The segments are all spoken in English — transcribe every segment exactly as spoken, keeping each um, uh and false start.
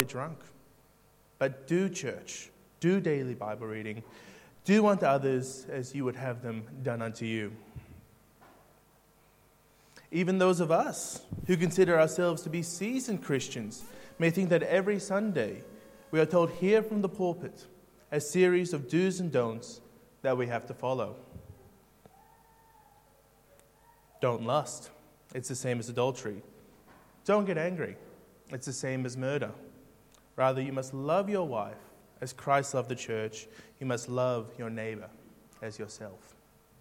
get drunk. But do church, do daily Bible reading, do unto others as you would have them done unto you. Even those of us who consider ourselves to be seasoned Christians may think that every Sunday we are told here from the pulpit a series of do's and don'ts that we have to follow. Don't lust. It's the same as adultery. Don't get angry. It's the same as murder. Rather, you must love your wife as Christ loved the church. You must love your neighbor as yourself.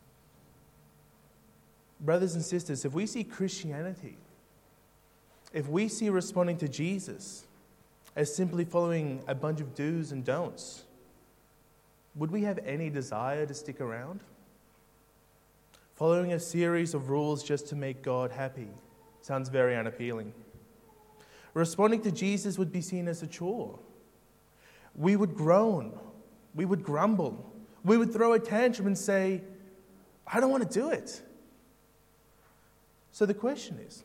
Brothers and sisters, if we see Christianity, if we see responding to Jesus as simply following a bunch of do's and don'ts, would we have any desire to stick around? Following a series of rules just to make God happy sounds very unappealing. Responding to Jesus would be seen as a chore. We would groan. We would grumble. We would throw a tantrum and say, I don't want to do it. So the question is,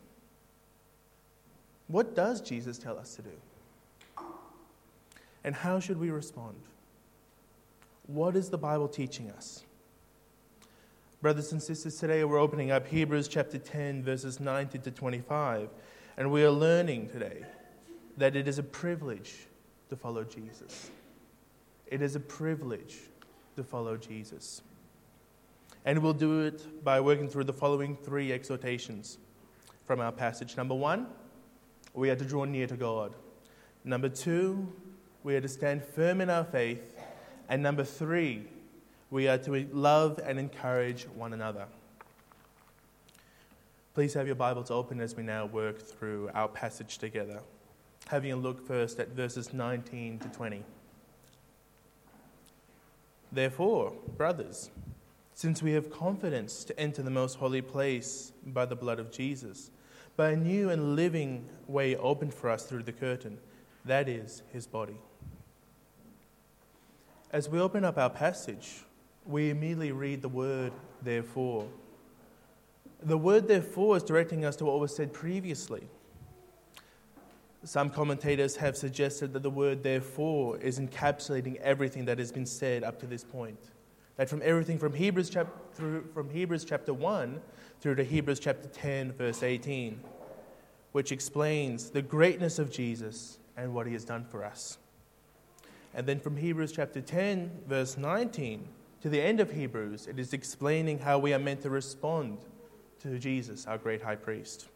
what does Jesus tell us to do? And how should we respond? What is the Bible teaching us? Brothers and sisters, today we're opening up Hebrews chapter ten, verses nineteen to twenty-five, and we are learning today that it is a privilege to follow Jesus. It is a privilege to follow Jesus. And we'll do it by working through the following three exhortations from our passage. Number one, we are to draw near to God. Number two, we are to stand firm in our faith. And number three, we are to love and encourage one another. Please have your Bibles open as we now work through our passage together. Having a look first at verses nineteen to twenty. Therefore, brothers, since we have confidence to enter the most holy place by the blood of Jesus, by a new and living way opened for us through the curtain, that is, his body. As we open up our passage, we immediately read the word, therefore. The word, therefore, is directing us to what was said previously. Some commentators have suggested that the word, therefore, is encapsulating everything that has been said up to this point. That from everything from Hebrews, chap- through, from Hebrews chapter one through to Hebrews chapter ten, verse eighteen, which explains the greatness of Jesus and what he has done for us. And then from Hebrews chapter ten, verse nineteen, to the end of Hebrews, it is explaining how we are meant to respond to Jesus, our great high priest.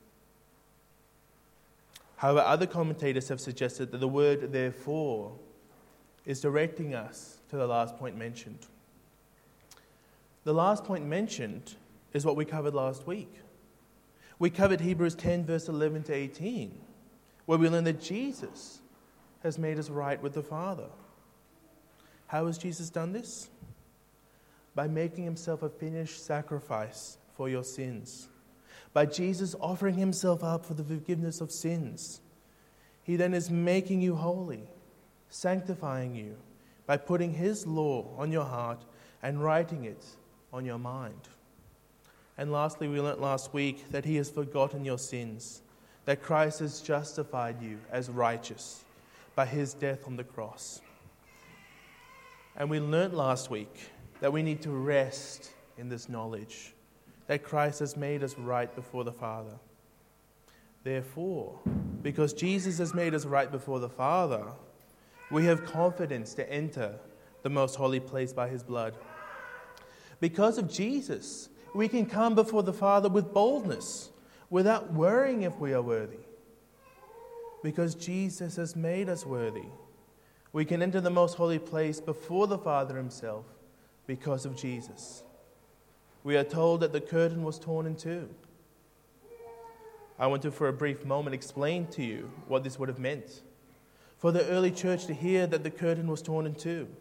However, other commentators have suggested that the word therefore is directing us to the last point mentioned. The last point mentioned is what we covered last week. We covered Hebrews ten, verse eleven to eighteen, where we learned that Jesus has made us right with the Father. How has Jesus done this? By making himself a finished sacrifice for your sins. By Jesus offering himself up for the forgiveness of sins. He then is making you holy, sanctifying you by putting his law on your heart and writing it on your mind. And lastly, we learnt last week that he has forgotten your sins, that Christ has justified you as righteous by his death on the cross. And we learnt last week that we need to rest in this knowledge, that Christ has made us right before the Father. Therefore, because Jesus has made us right before the Father, we have confidence to enter the most holy place by his blood. Because of Jesus, we can come before the Father with boldness, without worrying if we are worthy. Because Jesus has made us worthy, we can enter the most holy place before the Father himself because of Jesus. We are told that the curtain was torn in two. I want to, for a brief moment, explain to you what this would have meant for the early church to hear that the curtain was torn in two.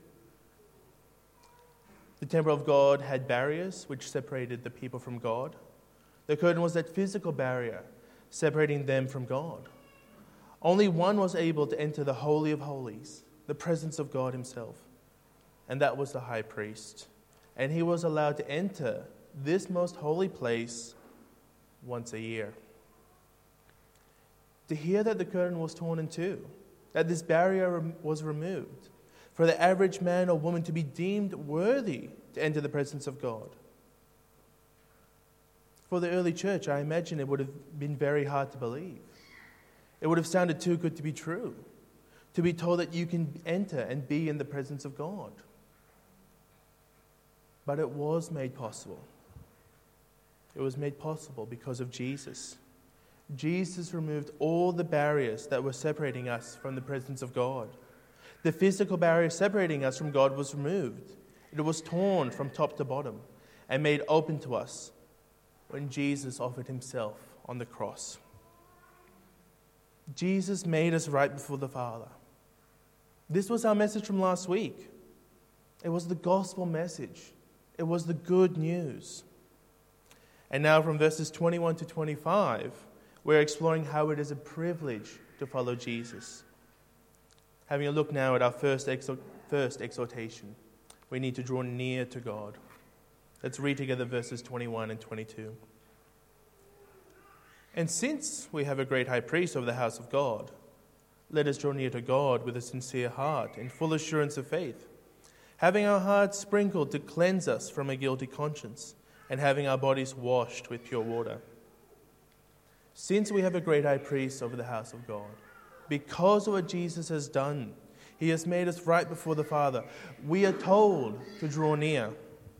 The temple of God had barriers which separated the people from God. The curtain was that physical barrier separating them from God. Only one was able to enter the Holy of Holies, the presence of God himself, and that was the high priest. And he was allowed to enter this most holy place once a year. To hear that the curtain was torn in two, that this barrier was removed for the average man or woman to be deemed worthy to enter the presence of God. For the early church, I imagine it would have been very hard to believe. It would have sounded too good to be true, to be told that you can enter and be in the presence of God. But it was made possible. It was made possible because of Jesus. Jesus removed all the barriers that were separating us from the presence of God. The physical barrier separating us from God was removed. It was torn from top to bottom and made open to us when Jesus offered himself on the cross. Jesus made us right before the Father. This was our message from last week. It was the gospel message. It was the good news. And now from verses twenty-one to twenty-five, we're exploring how it is a privilege to follow Jesus. Having a look now at our first, exhort, first exhortation. We need to draw near to God. Let's read together verses twenty-one and twenty-two. And since we have a great high priest over the house of God, let us draw near to God with a sincere heart and full assurance of faith, having our hearts sprinkled to cleanse us from a guilty conscience, and having our bodies washed with pure water. Since we have a great high priest over the house of God, because of what Jesus has done, he has made us right before the Father. We are told to draw near.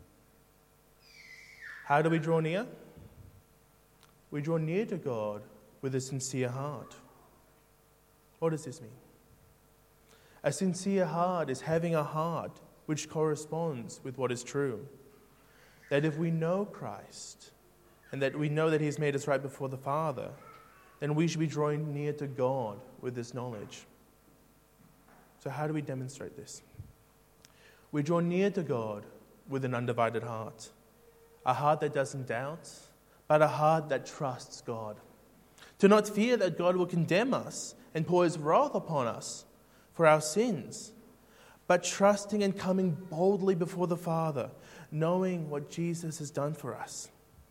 How do we draw near? We draw near to God with a sincere heart. What does this mean? A sincere heart is having a heart which corresponds with what is true. That if we know Christ and that we know that he's made us right before the Father, then we should be drawing near to God with this knowledge. So how do we demonstrate this? We draw near to God with an undivided heart. A heart that doesn't doubt, but a heart that trusts God. To not fear that God will condemn us and pour his wrath upon us for our sins, but trusting and coming boldly before the Father, knowing what Jesus has done for us.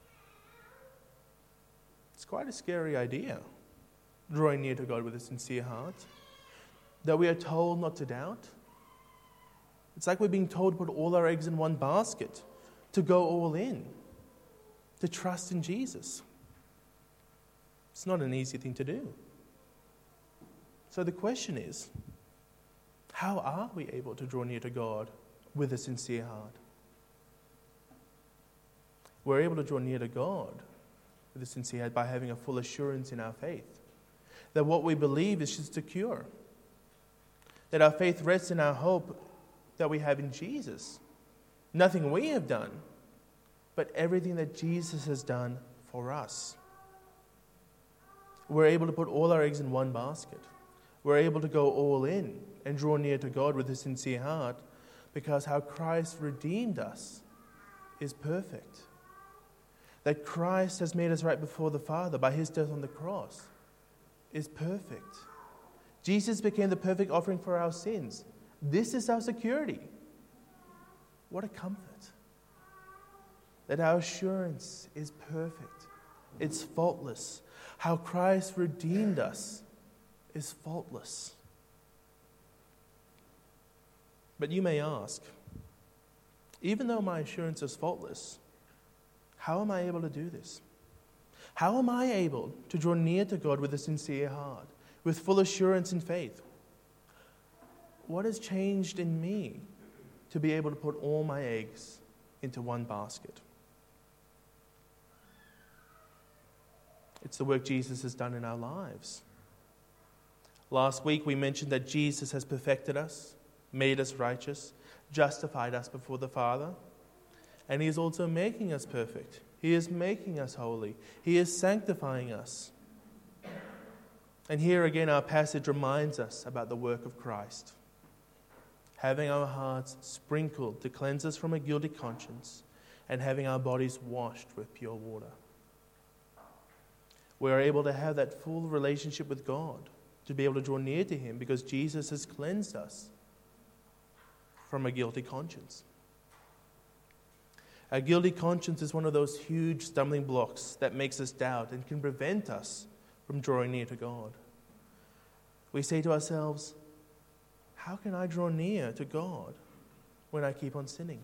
It's quite a scary idea, drawing near to God with a sincere heart, that we are told not to doubt. It's like we're being told to put all our eggs in one basket, to go all in, to trust in Jesus. It's not an easy thing to do. So the question is, how are we able to draw near to God with a sincere heart? We're able to draw near to God with a sincere heart by having a full assurance in our faith, that what we believe is secure, that our faith rests in our hope that we have in Jesus. Nothing we have done, but everything that Jesus has done for us. We're able to put all our eggs in one basket. We're able to go all in and draw near to God with a sincere heart because how Christ redeemed us is perfect. That Christ has made us right before the Father by his death on the cross is perfect. Jesus became the perfect offering for our sins. This is our security. What a comfort. That our assurance is perfect. It's faultless. How Christ redeemed us is faultless. But you may ask, even though my assurance is faultless, how am I able to do this? How am I able to draw near to God with a sincere heart, with full assurance in faith? What has changed in me to be able to put all my eggs into one basket? It's the work Jesus has done in our lives. Last week we mentioned that Jesus has perfected us, made us righteous, justified us before the Father, and he is also making us perfect. He is making us holy. He is sanctifying us. And here again our passage reminds us about the work of Christ. Having our hearts sprinkled to cleanse us from a guilty conscience, and having our bodies washed with pure water. We are able to have that full relationship with God, to be able to draw near to him because Jesus has cleansed us from a guilty conscience. A guilty conscience is one of those huge stumbling blocks that makes us doubt and can prevent us from drawing near to God. We say to ourselves, how can I draw near to God when I keep on sinning?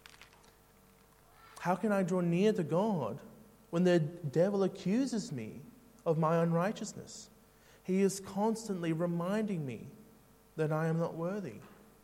How can I draw near to God when the devil accuses me of my unrighteousness? He is constantly reminding me that I am not worthy.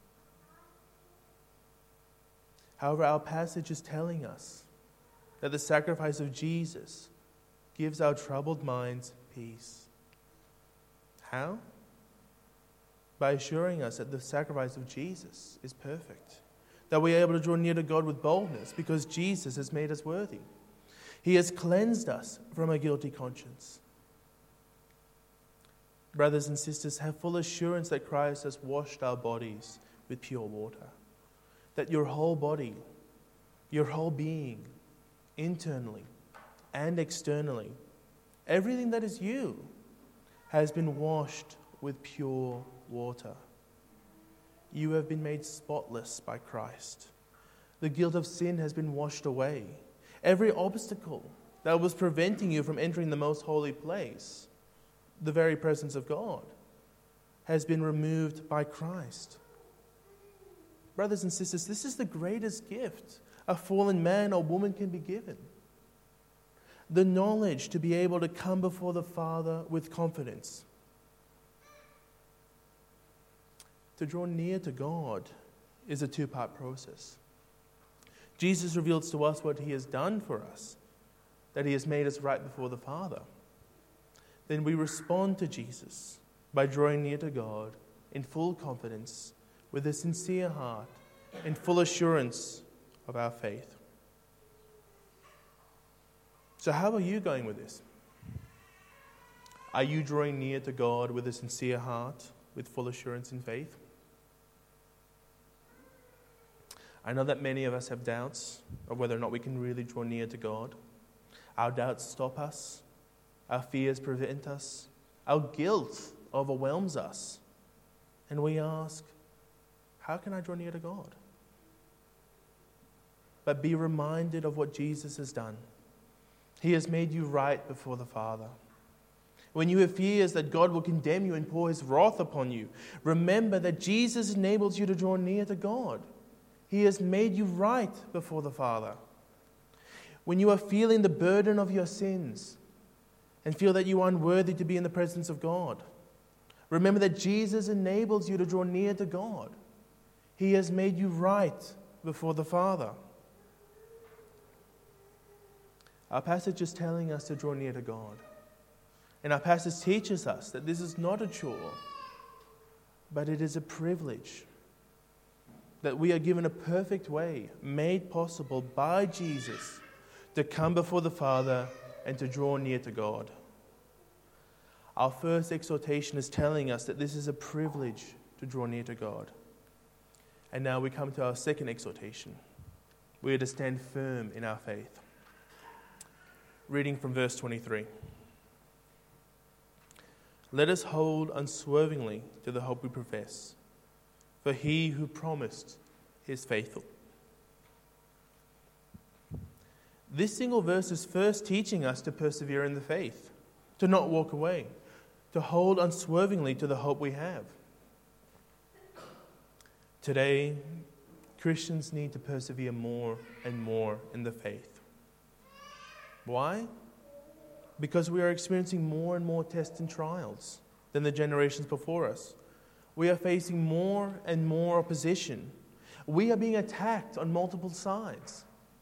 However, our passage is telling us that the sacrifice of Jesus gives our troubled minds peace. How? By assuring us that the sacrifice of Jesus is perfect, that we are able to draw near to God with boldness because Jesus has made us worthy. He has cleansed us from a guilty conscience. Brothers and sisters, have full assurance that Christ has washed our bodies with pure water, that your whole body, your whole being, internally and externally, everything that is you, has been washed with pure water. You have been made spotless by Christ. The guilt of sin has been washed away. Every obstacle that was preventing you from entering the most holy place, the very presence of God, has been removed by Christ. Brothers and sisters, this is the greatest gift a fallen man or woman can be given. The knowledge to be able to come before the Father with confidence. To draw near to God is a two-part process. Jesus reveals to us what he has done for us, that he has made us right before the Father. Then we respond to Jesus by drawing near to God in full confidence, with a sincere heart and full assurance of our faith. So how are you going with this? Are you drawing near to God with a sincere heart, with full assurance in faith? I know that many of us have doubts of whether or not we can really draw near to God. Our doubts stop us. Our fears prevent us. Our guilt overwhelms us. And we ask, how can I draw near to God? But be reminded of what Jesus has done. He has made you right before the Father. When you have fears that God will condemn you and pour his wrath upon you, remember that Jesus enables you to draw near to God. He has made you right before the Father. When you are feeling the burden of your sins and feel that you are unworthy to be in the presence of God, remember that Jesus enables you to draw near to God. He has made you right before the Father. Our passage is telling us to draw near to God. And our passage teaches us that this is not a chore, but it is a privilege. That we are given a perfect way, made possible by Jesus, to come before the Father and to draw near to God. Our first exhortation is telling us that this is a privilege to draw near to God. And now we come to our second exhortation. We are to stand firm in our faith. Reading from verse twenty-three. Let us hold unswervingly to the hope we profess, for he who promised is faithful. This single verse is first teaching us to persevere in the faith, to not walk away, to hold unswervingly to the hope we have. Today, Christians need to persevere more and more in the faith. Why? Because we are experiencing more and more tests and trials than the generations before us. We are facing more and more opposition. We are being attacked on multiple sides.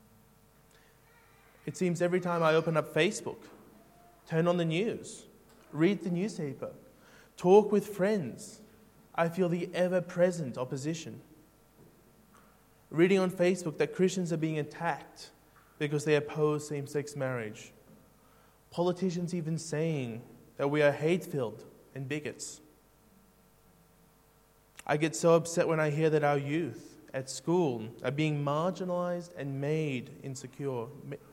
It seems every time I open up Facebook, turn on the news, read the newspaper, talk with friends, I feel the ever-present opposition. Reading on Facebook that Christians are being attacked because they oppose same-sex marriage. Politicians even saying that we are hate-filled and bigots. I get so upset when I hear that our youth at school are being marginalized and made insecure.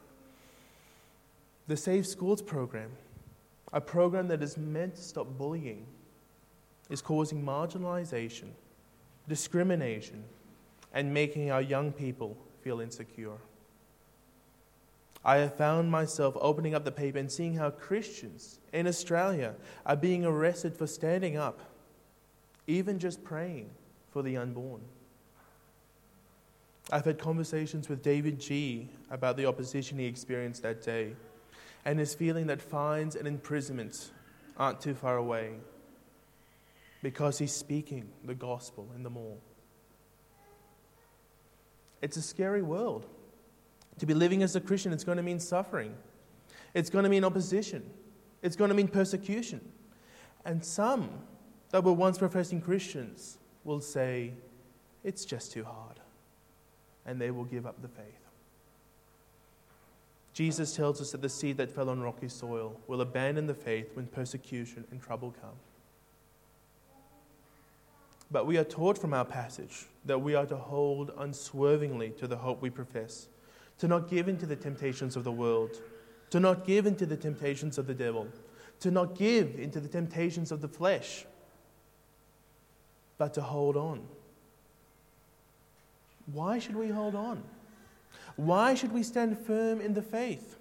The Safe Schools program, a program that is meant to stop bullying, is causing marginalization, discrimination, and making our young people feel insecure. I have found myself opening up the paper and seeing how Christians in Australia are being arrested for standing up, even just praying for the unborn. I've had conversations with David G. about the opposition he experienced that day and his feeling that fines and imprisonment aren't too far away because he's speaking the gospel in the mall. It's a scary world. To be living as a Christian, it's going to mean suffering. It's going to mean opposition. It's going to mean persecution. And some that were once professing Christians will say, it's just too hard. And they will give up the faith. Jesus tells us that the seed that fell on rocky soil will abandon the faith when persecution and trouble come. But we are taught from our passage that we are to hold unswervingly to the hope we profess, to not give in to the temptations of the world, to not give in to the temptations of the devil, to not give into the temptations of the flesh, but to hold on. Why should we hold on? Why should we stand firm in the faith?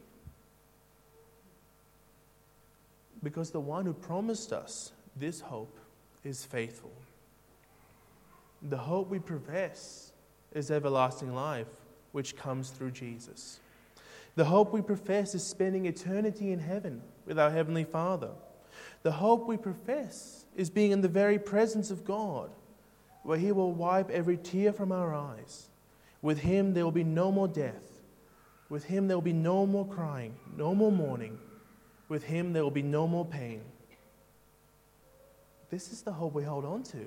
Because the one who promised us this hope is faithful. The hope we profess is everlasting life, which comes through Jesus. The hope we profess is spending eternity in heaven with our Heavenly Father. The hope we profess is being in the very presence of God, where He will wipe every tear from our eyes. With Him there will be no more death. With Him there will be no more crying, no more mourning. With Him there will be no more pain. This is the hope we hold on to.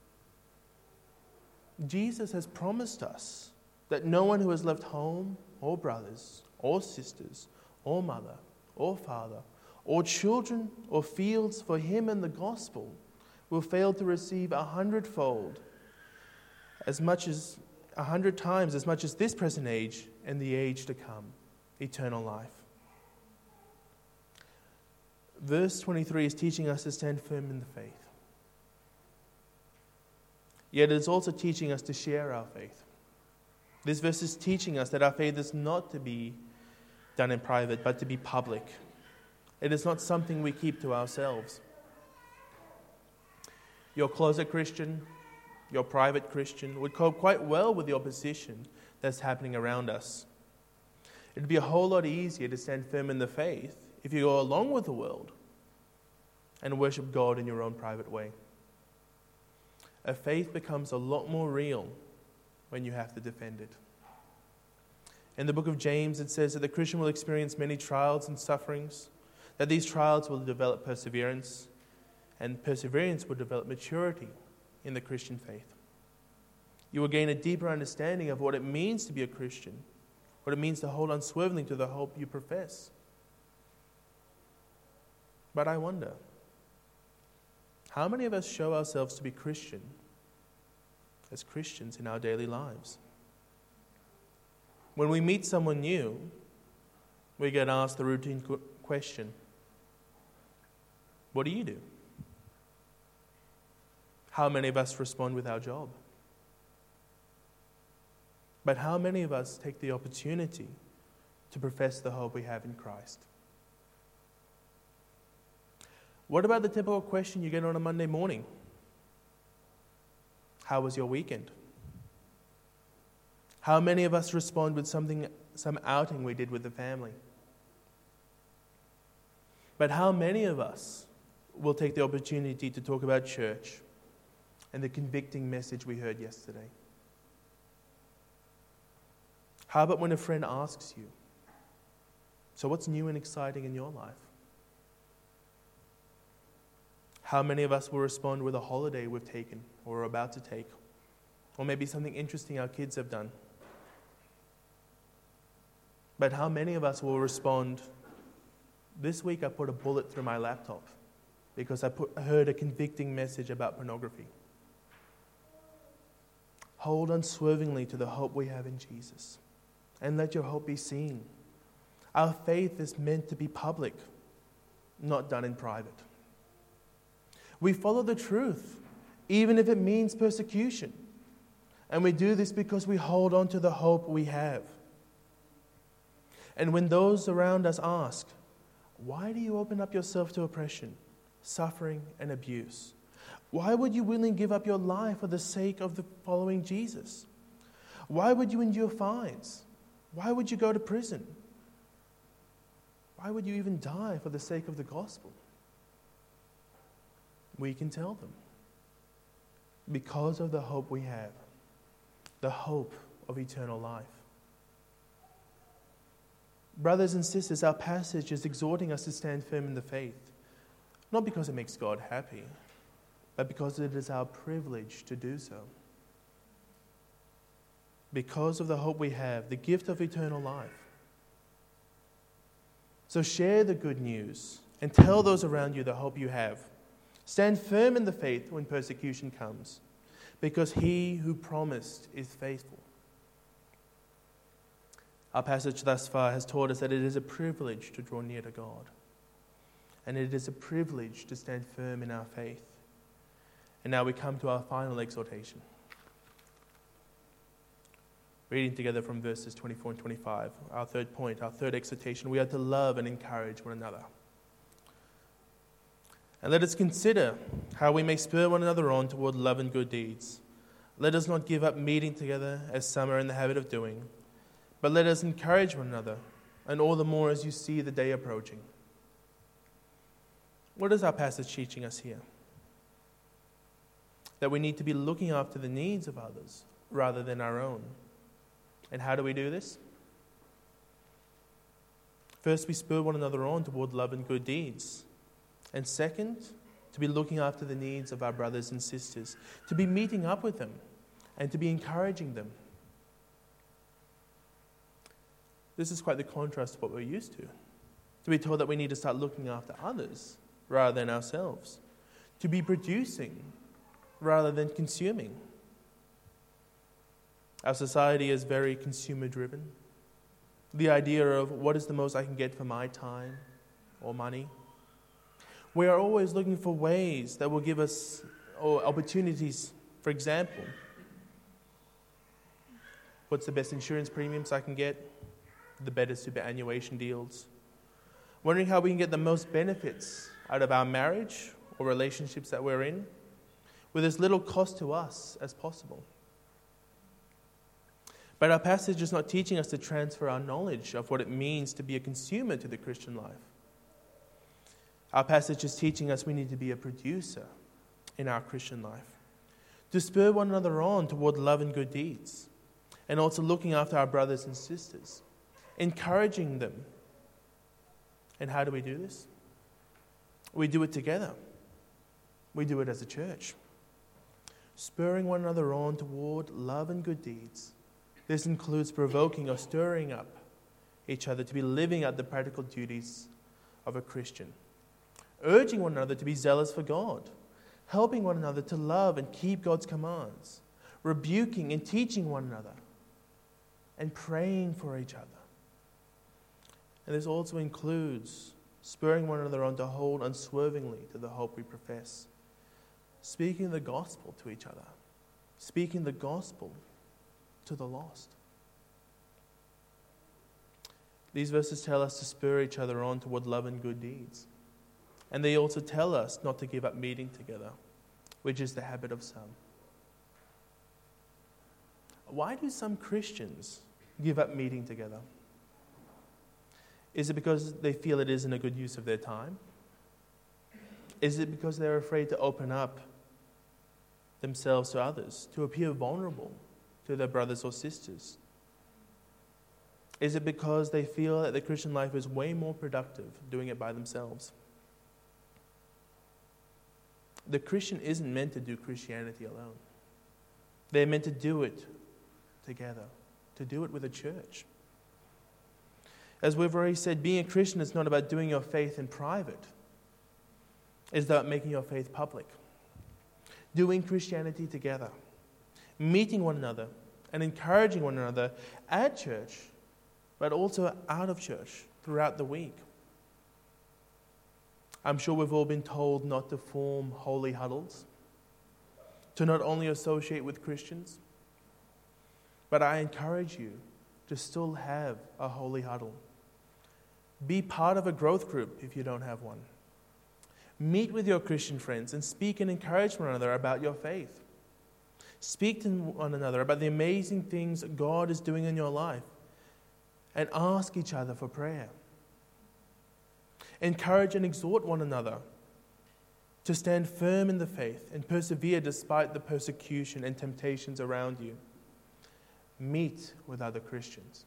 Jesus has promised us that no one who has left home or brothers or sisters or mother or father or children or fields for Him and the gospel will fail to receive a hundredfold, as much as a hundred times as much as this present age and the age to come, eternal life. Verse twenty-three is teaching us to stand firm in the faith. Yet it is also teaching us to share our faith. This verse is teaching us that our faith is not to be done in private, but to be public. It is not something we keep to ourselves. Your closet Christian, your private Christian, would cope quite well with the opposition that's happening around us. It would be a whole lot easier to stand firm in the faith if you go along with the world and worship God in your own private way. A faith becomes a lot more real when you have to defend it. In the book of James, it says that the Christian will experience many trials and sufferings, that these trials will develop perseverance, and perseverance will develop maturity in the Christian faith. You will gain a deeper understanding of what it means to be a Christian, what it means to hold unswervingly to the hope you profess. But I wonder, how many of us show ourselves to be Christian as Christians in our daily lives? When we meet someone new, we get asked the routine question, what do you do? How many of us respond with our job? But how many of us take the opportunity to profess the hope we have in Christ? What about the typical question you get on a Monday morning? How was your weekend? How many of us respond with something, some outing we did with the family? But how many of us will take the opportunity to talk about church and the convicting message we heard yesterday? How about when a friend asks you, so what's new and exciting in your life? How many of us will respond with a holiday we've taken or are about to take? Or maybe something interesting our kids have done? But how many of us will respond, this week I put a bullet through my laptop because I put, heard a convicting message about pornography? Hold unswervingly to the hope we have in Jesus, and let your hope be seen. Our faith is meant to be public, not done in private. We follow the truth, even if it means persecution. And we do this because we hold on to the hope we have. And when those around us ask, why do you open up yourself to oppression, suffering, and abuse? Why would you willingly give up your life for the sake of the following Jesus? Why would you endure fines? Why would you go to prison? Why would you even die for the sake of the gospel? We can tell them. Because of the hope we have, the hope of eternal life. Brothers and sisters, our passage is exhorting us to stand firm in the faith, not because it makes God happy, but because it is our privilege to do so. Because of the hope we have, the gift of eternal life. So share the good news and tell those around you the hope you have. Stand firm in the faith when persecution comes, because he who promised is faithful. Our passage thus far has taught us that it is a privilege to draw near to God, and it is a privilege to stand firm in our faith. And now we come to our final exhortation. Reading together from verses twenty-four and twenty-five, our third point, our third exhortation, we are to love and encourage one another. And let us consider how we may spur one another on toward love and good deeds. Let us not give up meeting together as some are in the habit of doing, but let us encourage one another, and all the more as you see the day approaching. What is our passage teaching us here? That we need to be looking after the needs of others rather than our own. And how do we do this? First, we spur one another on toward love and good deeds. And second, to be looking after the needs of our brothers and sisters, to be meeting up with them and to be encouraging them. This is quite the contrast to what we're used to. To be told that we need to start looking after others rather than ourselves. To be producing rather than consuming. Our society is very consumer-driven. The idea of what is the most I can get for my time or money. We are always looking for ways that will give us or opportunities. For example, what's the best insurance premiums I can get? The better superannuation deals. Wondering how we can get the most benefits out of our marriage or relationships that we're in with as little cost to us as possible. But our passage is not teaching us to transfer our knowledge of what it means to be a consumer to the Christian life. Our passage is teaching us we need to be a producer in our Christian life, to spur one another on toward love and good deeds, and also looking after our brothers and sisters, encouraging them. And how do we do this? We do it together. We do it as a church, spurring one another on toward love and good deeds. This includes provoking or stirring up each other to be living out the practical duties of a Christian, urging one another to be zealous for God, helping one another to love and keep God's commands, rebuking and teaching one another, and praying for each other. And this also includes spurring one another on to hold unswervingly to the hope we profess, speaking the gospel to each other, speaking the gospel to the lost. These verses tell us to spur each other on toward love and good deeds. And they also tell us not to give up meeting together, which is the habit of some. Why do some Christians give up meeting together? Is it because they feel it isn't a good use of their time? Is it because they're afraid to open up themselves to others, to appear vulnerable to their brothers or sisters? Is it because they feel that the Christian life is way more productive doing it by themselves? The Christian isn't meant to do Christianity alone. They're meant to do it together, to do it with a church. As we've already said, being a Christian is not about doing your faith in private. It's about making your faith public. Doing Christianity together. Meeting one another and encouraging one another at church, but also out of church throughout the week. I'm sure we've all been told not to form holy huddles, to not only associate with Christians, but I encourage you to still have a holy huddle. Be part of a growth group if you don't have one. Meet with your Christian friends and speak and encourage one another about your faith. Speak to one another about the amazing things God is doing in your life, and ask each other for prayer. Encourage and exhort one another to stand firm in the faith and persevere despite the persecution and temptations around you. Meet with other Christians.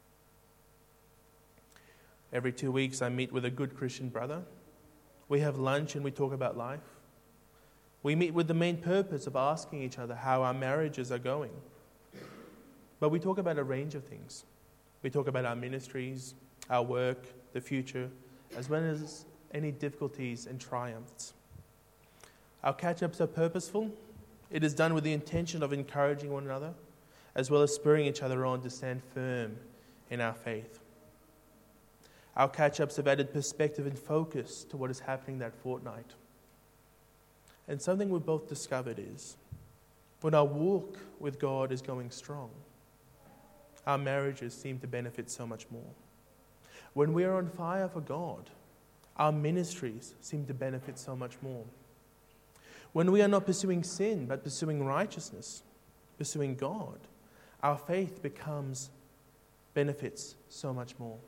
Every two weeks I meet with a good Christian brother. We have lunch and we talk about life. We meet with the main purpose of asking each other how our marriages are going. But we talk about a range of things. We talk about our ministries, our work, the future, as well as any difficulties and triumphs. Our catch-ups are purposeful. It is done with the intention of encouraging one another, as well as spurring each other on to stand firm in our faith. Our catch-ups have added perspective and focus to what is happening that fortnight. And something we've both discovered is, when our walk with God is going strong, our marriages seem to benefit so much more. When we are on fire for God, our ministries seem to benefit so much more. When we are not pursuing sin, but pursuing righteousness, pursuing God, our faith becomes, benefits so much more.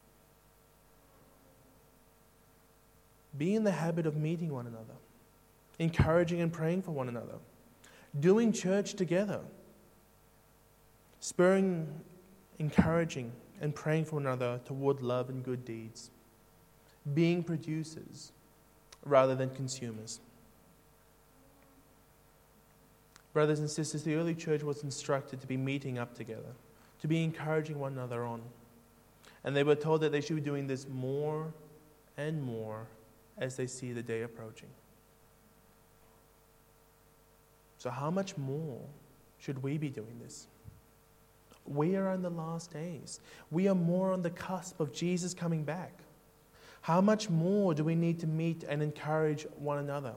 Be in the habit of meeting one another, encouraging and praying for one another, doing church together, spurring, encouraging, and praying for one another toward love and good deeds, being producers rather than consumers. Brothers and sisters, the early church was instructed to be meeting up together, to be encouraging one another on. And they were told that they should be doing this more and more as they see the day approaching. So how much more should we be doing this? We are in the last days. We are more on the cusp of Jesus coming back. How much more do we need to meet and encourage one another?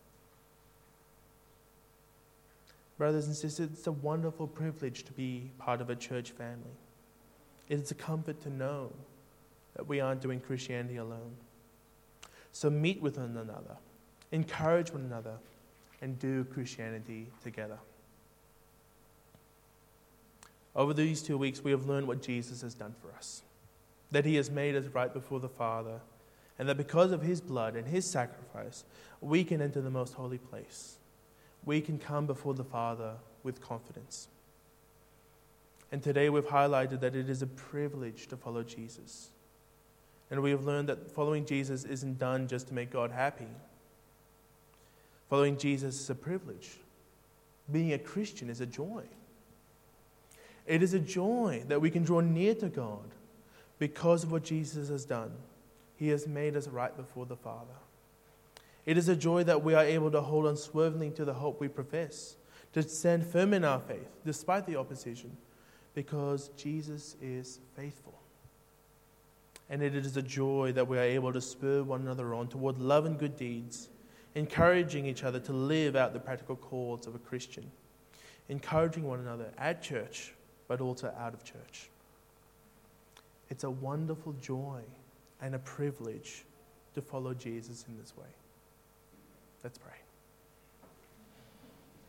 Brothers and sisters, it's a wonderful privilege to be part of a church family. It is a comfort to know that we aren't doing Christianity alone. So meet with one another, encourage one another, and do Christianity together. Over these two weeks, we have learned what Jesus has done for us, that he has made us right before the Father, and that because of his blood and his sacrifice, we can enter the most holy place. We can come before the Father with confidence. And today we've highlighted that it is a privilege to follow Jesus. And we have learned that following Jesus isn't done just to make God happy. Following Jesus is a privilege. Being a Christian is a joy. It is a joy that we can draw near to God because of what Jesus has done. He has made us right before the Father. It is a joy that we are able to hold unswervingly to the hope we profess, to stand firm in our faith despite the opposition, because Jesus is faithful. And it is a joy that we are able to spur one another on toward love and good deeds, encouraging each other to live out the practical calls of a Christian, encouraging one another at church, but also out of church. It's a wonderful joy and a privilege to follow Jesus in this way. Let's pray.